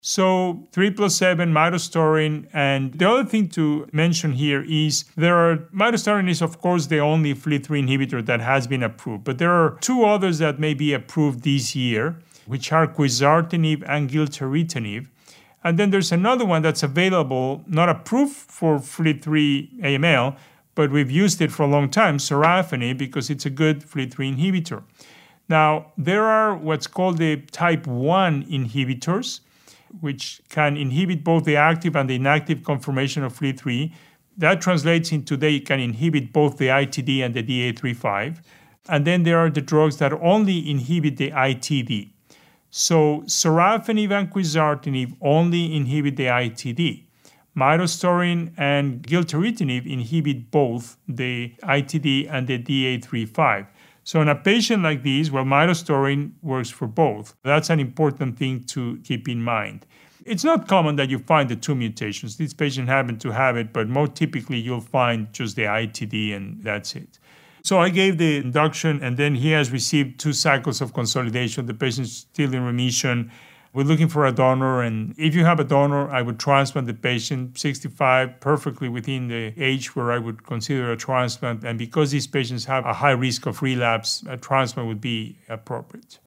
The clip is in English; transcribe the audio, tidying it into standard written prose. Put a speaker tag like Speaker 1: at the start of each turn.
Speaker 1: So 3 plus 7, midostaurin, and the other thing to mention here is midostaurin is of course the only FLT3 inhibitor that has been approved, but there are two others that may be approved this year, which are quizartinib and gilteritinib. And then there's another one that's available, not approved for FLT3 AML, but we've used it for a long time, sorafenib, because it's a good FLT3 inhibitor. Now, there are what's called the type 1 inhibitors, which can inhibit both the active and the inactive conformation of FLT3. That translates into they can inhibit both the ITD and the DA35. And then there are the drugs that only inhibit the ITD. So sorafenib and quizartinib only inhibit the ITD. Midostaurin and gilteritinib inhibit both the ITD and the DA35. So in a patient like this, midostaurin works for both. That's an important thing to keep in mind. It's not common that you find the two mutations. These patients happen to have it, but more typically you'll find just the ITD and that's it. So I gave the induction and then he has received 2 cycles of consolidation. The patient's still in remission. We're looking for a donor, and if you have a donor, I would transplant the patient, 65, perfectly within the age where I would consider a transplant. And because these patients have a high risk of relapse, a transplant would be appropriate.